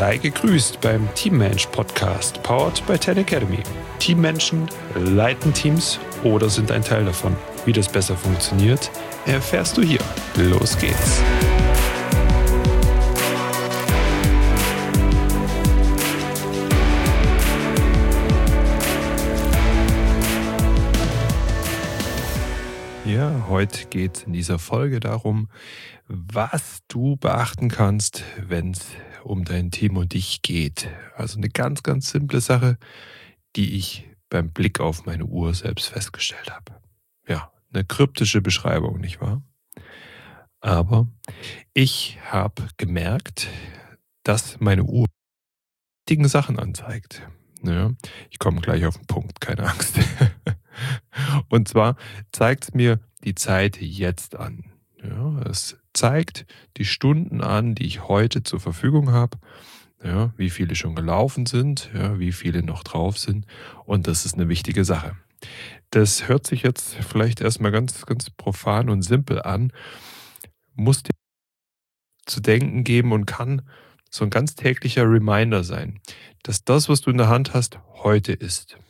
Sei gegrüßt beim Teammensch Podcast, powered by 10 Academy. Teammenschen leiten Teams oder sind ein Teil davon. Wie das besser funktioniert, erfährst du hier. Los geht's! Ja, heute geht es in dieser Folge darum, was du beachten kannst, wenn es um dein Team und dich geht. Also eine ganz, ganz simple Sache, die ich beim Blick auf meine Uhr selbst festgestellt habe. Ja, eine kryptische Beschreibung, nicht wahr? Aber ich habe gemerkt, dass meine Uhr wichtige Sachen anzeigt. Ja, ich komme gleich auf den Punkt, keine Angst. Und zwar zeigt es mir die Zeit jetzt an. Ja, es zeigt die Stunden an, die ich heute zur Verfügung habe. Ja, wie viele schon gelaufen sind, ja, wie viele noch drauf sind. Und das ist eine wichtige Sache. Das hört sich jetzt vielleicht erstmal ganz, ganz profan und simpel an, muss dir zu denken geben und kann so ein ganz täglicher Reminder sein, dass das, was du in der Hand hast, heute ist.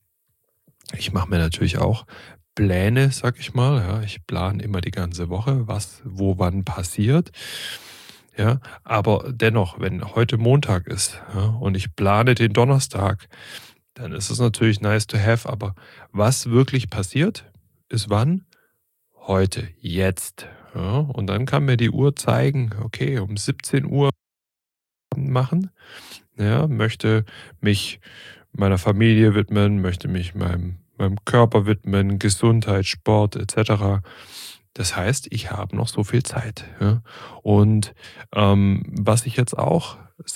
Ich mache mir natürlich auch Pläne, sag ich mal. Ja, ich plane immer die ganze Woche, was, wo, wann passiert. Ja, aber dennoch, wenn heute Montag ist, ja, und ich plane den Donnerstag, dann ist es natürlich nice to have. Aber was wirklich passiert, ist wann? Heute, jetzt. Ja, und dann kann mir die Uhr zeigen, okay, um 17 Uhr machen. Ja, möchte mich meiner Familie widmen, möchte mich meinem Körper widmen, Gesundheit, Sport etc. Das heißt, ich habe noch so viel Zeit. Ja. Und was ich jetzt auch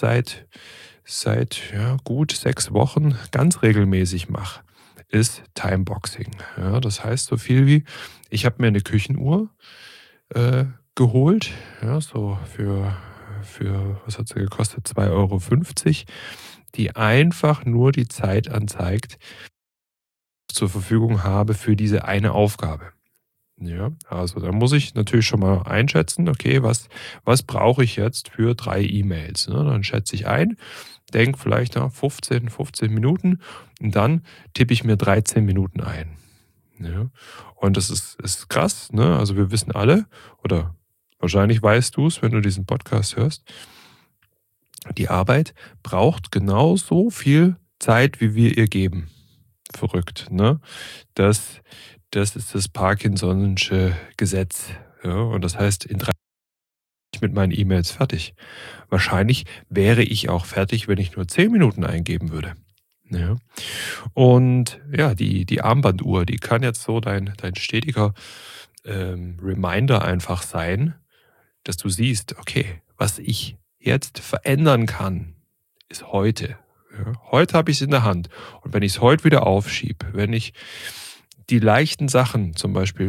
seit gut 6 Wochen ganz regelmäßig mache, ist Timeboxing. Ja, das heißt so viel wie, ich habe mir eine Küchenuhr geholt, ja, so für, was hat sie gekostet, 2,50 €, die einfach nur die Zeit anzeigt, zur Verfügung habe für diese eine Aufgabe. Ja, also da muss ich natürlich schon mal einschätzen, okay, was brauche ich jetzt für 3 E-Mails? Ne? Dann schätze ich ein, denke vielleicht nach 15 Minuten und dann tippe ich mir 13 Minuten ein. Ja? Und das ist krass, ne? Also wir wissen alle, oder wahrscheinlich weißt du es, wenn du diesen Podcast hörst, die Arbeit braucht genauso viel Zeit, wie wir ihr geben. Verrückt, ne? Das ist das Parkinson'sche Gesetz. Ja? Und das heißt, in 3 bin ich mit meinen E-Mails fertig. Wahrscheinlich wäre ich auch fertig, wenn ich nur 10 Minuten eingeben würde. Ja? Und ja, die Armbanduhr, die kann jetzt so dein stetiger Reminder einfach sein, dass du siehst, okay, was ich jetzt verändern kann, ist heute. Ja, heute habe ich es in der Hand. Und wenn ich es heute wieder aufschiebe, wenn ich die leichten Sachen zum Beispiel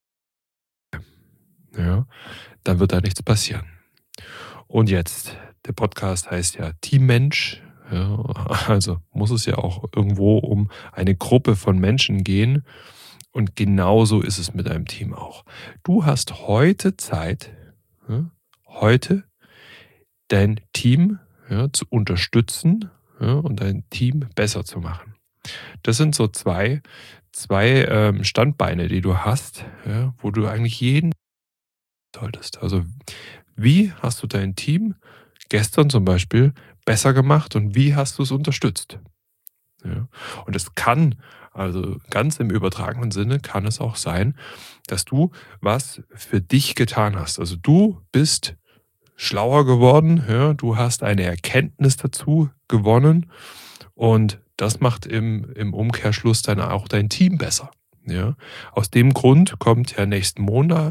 ja, dann wird da nichts passieren. Und jetzt, der Podcast heißt ja Teammensch. Ja, also muss es ja auch irgendwo um eine Gruppe von Menschen gehen. Und genauso ist es mit einem Team auch. Du hast heute Zeit, ja, heute dein Team, ja, zu unterstützen, ja, und dein Team besser zu machen. Das sind so zwei Standbeine, die du hast, ja, wo du eigentlich jeden solltest. Also wie hast du dein Team gestern zum Beispiel besser gemacht und wie hast du es unterstützt? Ja. Und es kann, also ganz im übertragenen Sinne, kann es auch sein, dass du was für dich getan hast. Also du bist schlauer geworden, ja, du hast eine Erkenntnis dazu gewonnen und das macht im Umkehrschluss dann auch dein Team besser. Ja. Aus dem Grund kommt ja nächsten Monat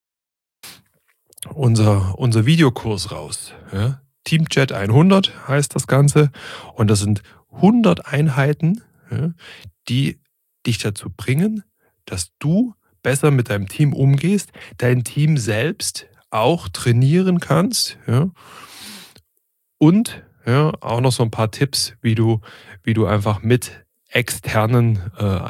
unser Videokurs raus. Ja. Teamchat 100 heißt das Ganze und das sind 100 Einheiten, ja, die dich dazu bringen, dass du besser mit deinem Team umgehst, dein Team selbst auch trainieren kannst, ja, und ja, auch noch so ein paar Tipps, wie du einfach mit externen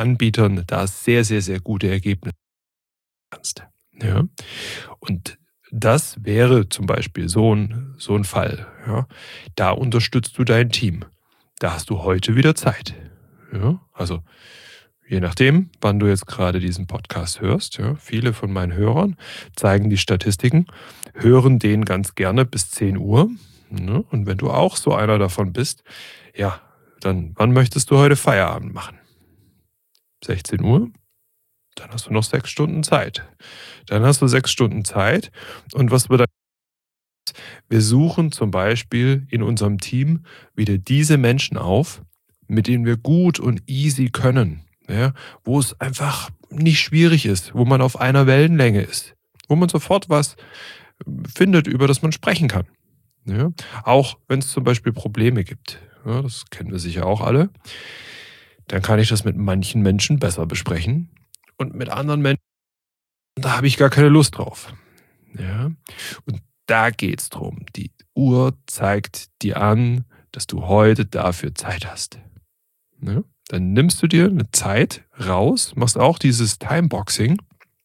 Anbietern da sehr, sehr, sehr gute Ergebnisse kannst. Ja. Und das wäre zum Beispiel so ein Fall, ja. Da unterstützt du dein Team. Da hast du heute wieder Zeit, ja. Also, je nachdem, wann du jetzt gerade diesen Podcast hörst, ja. Viele von meinen Hörern zeigen die Statistiken, hören den ganz gerne bis 10 Uhr, ne? Und wenn du auch so einer davon bist, ja, dann wann möchtest du heute Feierabend machen? 16 Uhr? Dann hast du noch 6 Stunden Zeit. Dann hast du 6 Stunden Zeit und was wir dann wir suchen zum Beispiel in unserem Team wieder diese Menschen auf, mit denen wir gut und easy können, ja, wo es einfach nicht schwierig ist, wo man auf einer Wellenlänge ist, wo man sofort was findet, über das man sprechen kann. Ja. Auch wenn es zum Beispiel Probleme gibt. Ja, das kennen wir sicher auch alle. Dann kann ich das mit manchen Menschen besser besprechen und mit anderen Menschen, da habe ich gar keine Lust drauf. Ja. Und da geht's drum. Die Uhr zeigt dir an, dass du heute dafür Zeit hast. Ne? Dann nimmst du dir eine Zeit raus, machst auch dieses Timeboxing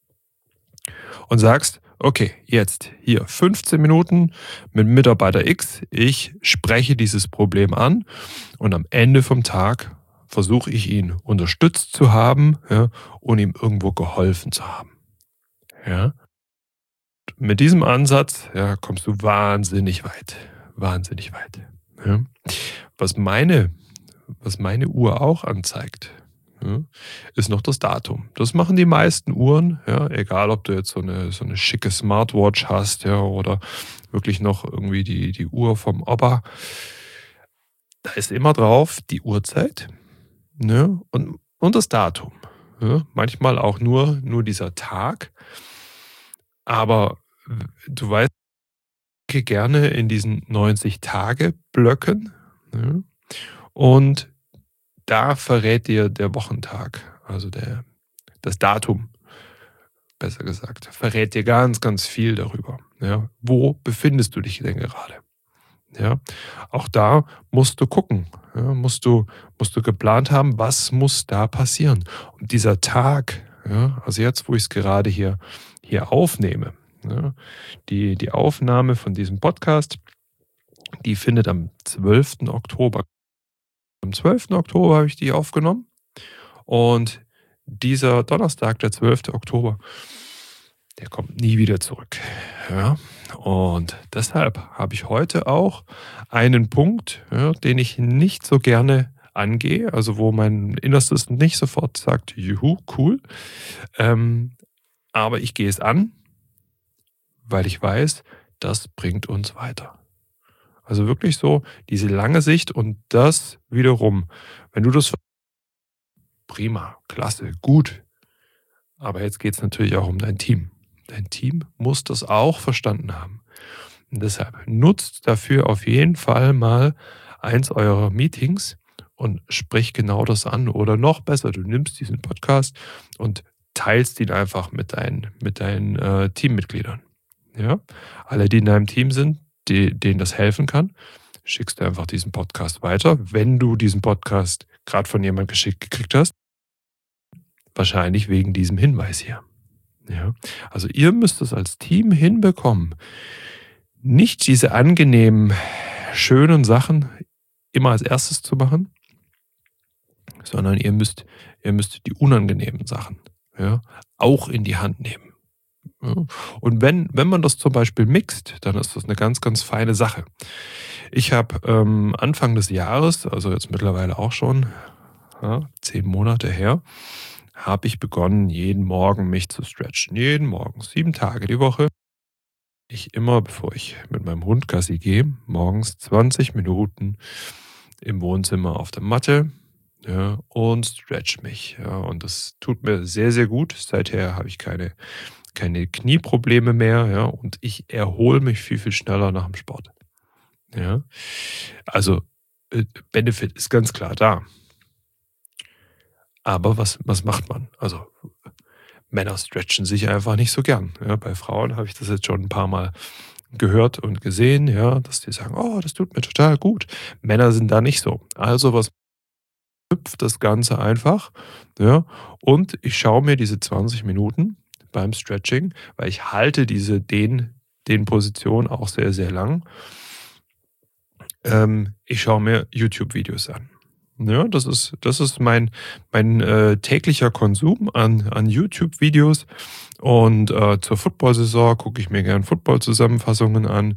und sagst, okay, jetzt hier 15 Minuten mit Mitarbeiter X, ich spreche dieses Problem an und am Ende vom Tag versuche ich ihn unterstützt zu haben, ja, und ihm irgendwo geholfen zu haben. Ja? Mit diesem Ansatz, ja, kommst du wahnsinnig weit. Wahnsinnig weit. Ja. Was meine was meine Uhr auch anzeigt, ja, ist noch das Datum. Das machen die meisten Uhren, ja, egal ob du jetzt so eine schicke Smartwatch hast, ja, oder wirklich noch irgendwie die Uhr vom Opa. Da ist immer drauf die Uhrzeit, ne, und das Datum. Ja. Manchmal auch nur dieser Tag, aber du weißt, gerne in diesen 90-Tage-Blöcken, ne? Und da verrät dir der Wochentag, also das Datum, besser gesagt, verrät dir ganz, ganz viel darüber. Ja? Wo befindest du dich denn gerade? Ja? Auch da musst du gucken, ja? Musst du geplant haben, was muss da passieren? Und dieser Tag, ja, also jetzt, wo ich es gerade hier aufnehme, ja, die Aufnahme von diesem Podcast, die findet am 12. Oktober. Am 12. Oktober habe ich die aufgenommen und dieser Donnerstag, der 12. Oktober, der kommt nie wieder zurück. Ja? Und deshalb habe ich heute auch einen Punkt, ja, den ich nicht so gerne angehe, also wo mein Innerstes nicht sofort sagt, juhu, cool. Ähm, aber ich gehe es an, weil ich weiß, das bringt uns weiter. Also wirklich so diese lange Sicht und das wiederum, wenn du das prima, klasse, gut. Aber jetzt geht es natürlich auch um dein Team. Dein Team muss das auch verstanden haben. Und deshalb nutzt dafür auf jeden Fall mal eins eurer Meetings und sprich genau das an. Oder noch besser, du nimmst diesen Podcast und teilst ihn einfach mit deinen Teammitgliedern. Ja? Alle, die in deinem Team sind, denen das helfen kann, schickst du einfach diesen Podcast weiter. Wenn du diesen Podcast gerade von jemandem geschickt gekriegt hast, wahrscheinlich wegen diesem Hinweis hier. Ja? Also ihr müsst es als Team hinbekommen, nicht diese angenehmen, schönen Sachen immer als erstes zu machen, sondern ihr müsst die unangenehmen Sachen, ja, auch in die Hand nehmen. Ja? Und wenn man das zum Beispiel mixt, dann ist das eine ganz, ganz feine Sache. Ich habe Anfang des Jahres, also jetzt mittlerweile auch schon, ja, 10 Monate her, habe ich begonnen, jeden Morgen mich zu stretchen. Jeden Morgen, 7 Tage die Woche. Ich immer, bevor ich mit meinem Hund Gassi gehe, morgens 20 Minuten im Wohnzimmer auf der Matte, ja, und stretch mich. Ja, und das tut mir sehr, sehr gut. Seither habe ich keine Knieprobleme mehr, ja, und ich erhole mich viel, viel schneller nach dem Sport. Ja. Also, Benefit ist ganz klar da. Aber was macht man? Also, Männer stretchen sich einfach nicht so gern. Ja, bei Frauen habe ich das jetzt schon ein paar Mal gehört und gesehen, ja, dass die sagen: „Oh, das tut mir total gut.“ Männer sind da nicht so. Also, was hüpft das Ganze einfach, ja, und ich schaue mir diese 20 Minuten beim Stretching, weil ich halte diese den Positionen auch sehr, sehr lang. Ich schaue mir YouTube-Videos an. Ja, das ist mein täglicher Konsum an YouTube-Videos. Und, zur Football-Saison gucke ich mir gern Football-Zusammenfassungen an.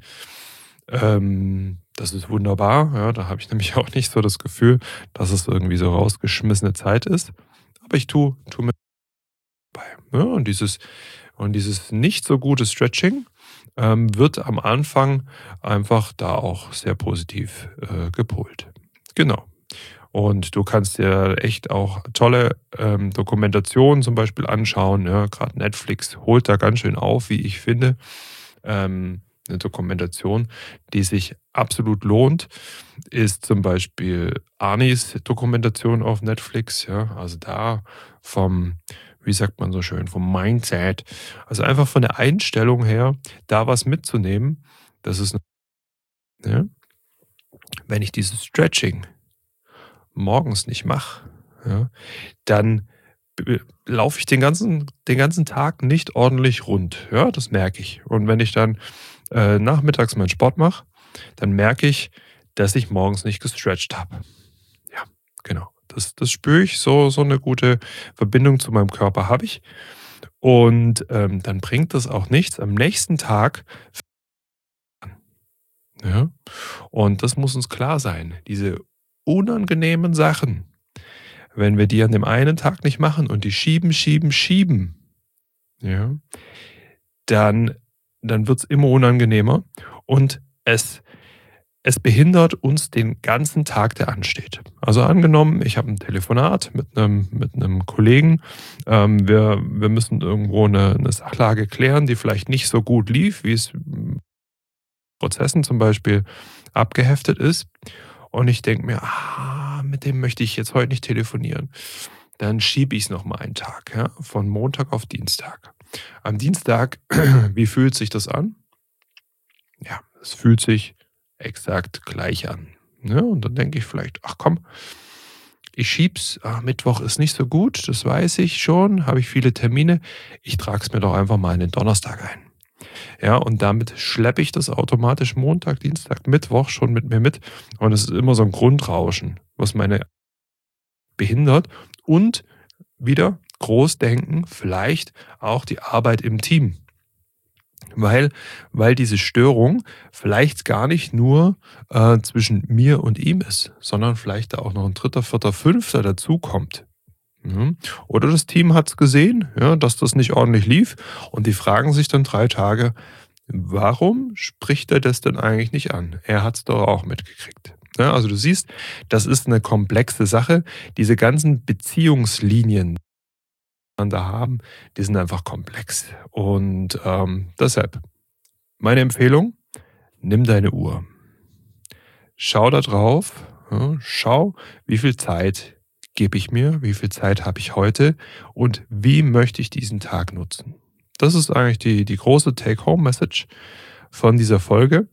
Das ist wunderbar, ja, da habe ich nämlich auch nicht so das Gefühl, dass es irgendwie so rausgeschmissene Zeit ist. Aber ich tue mir bei, ne? Und dieses nicht so gute Stretching, wird am Anfang einfach da auch sehr positiv, gepolt. Genau. Und du kannst dir echt auch tolle, Dokumentationen zum Beispiel anschauen, ja. Grad Netflix holt da ganz schön auf, wie ich finde. 'Ne Dokumentation, die sich absolut lohnt, ist zum Beispiel Arnis Dokumentation auf Netflix, ja. Also da vom, wie sagt man so schön, vom Mindset, also einfach von der Einstellung her, da was mitzunehmen. Das ist, ne, wenn ich dieses Stretching morgens nicht mache, ja, dann laufe ich den ganzen Tag nicht ordentlich rund. Ja, das merke ich. Und wenn ich dann, nachmittags meinen Sport mache, dann merke ich, dass ich morgens nicht gestretcht habe. Ja, genau. Das spüre ich, so eine gute Verbindung zu meinem Körper habe ich. Und, dann bringt das auch nichts am nächsten Tag, ja? Und das muss uns klar sein. Diese unangenehmen Sachen, wenn wir die an dem einen Tag nicht machen und die schieben, schieben, schieben, ja, dann wird's immer unangenehmer und es behindert uns den ganzen Tag, der ansteht. Also angenommen, ich habe ein Telefonat mit einem Kollegen, wir müssen irgendwo eine Sachlage klären, die vielleicht nicht so gut lief, wie es Prozessen zum Beispiel abgeheftet ist. Und ich denke mir: „Ah, mit dem möchte ich jetzt heute nicht telefonieren.“ Dann schiebe ich es noch mal einen Tag, ja, von Montag auf Dienstag. Am Dienstag, wie fühlt sich das an? Ja, es fühlt sich exakt gleich an, ne? Und dann denke ich vielleicht: „Ach komm, ich schieb's. Mittwoch ist nicht so gut, das weiß ich schon, habe ich viele Termine. Ich trage es mir doch einfach mal in den Donnerstag ein.“ Ja, und damit schleppe ich das automatisch Montag, Dienstag, Mittwoch schon mit mir mit. Und es ist immer so ein Grundrauschen, was meine behindert und wieder Großdenken, vielleicht auch die Arbeit im Team. Weil diese Störung vielleicht gar nicht nur, zwischen mir und ihm ist, sondern vielleicht da auch noch ein dritter, vierter, fünfter dazukommt. Mhm. Oder das Team hat's gesehen, ja, dass das nicht ordentlich lief und die fragen sich dann 3 Tage: „Warum spricht er das denn eigentlich nicht an? Er hat's doch auch mitgekriegt.“ Ja, also du siehst, das ist eine komplexe Sache. Diese ganzen Beziehungslinien, die wir da haben, die sind einfach komplex. Und, deshalb meine Empfehlung: Nimm deine Uhr. Schau da drauf, ja, schau, wie viel Zeit gebe ich mir, wie viel Zeit habe ich heute und wie möchte ich diesen Tag nutzen. Das ist eigentlich die große Take-Home-Message von dieser Folge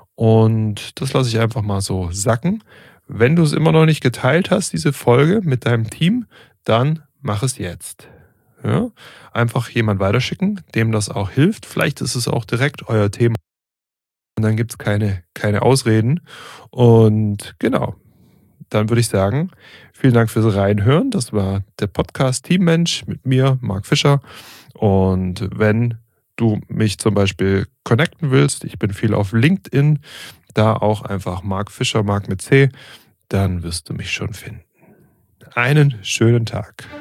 und das lasse ich einfach mal so sacken. Wenn du es immer noch nicht geteilt hast, diese Folge mit deinem Team, dann mach es jetzt. Ja? Einfach jemand weiterschicken, dem das auch hilft. Vielleicht ist es auch direkt euer Thema. Und dann gibt's keine Ausreden. Und genau, dann würde ich sagen, vielen Dank fürs Reinhören. Das war der Podcast Teammensch mit mir, Marc Fischer. Und wenn du mich zum Beispiel connecten willst, ich bin viel auf LinkedIn, da auch einfach Marc Fischer, Marc mit C, dann wirst du mich schon finden. Einen schönen Tag.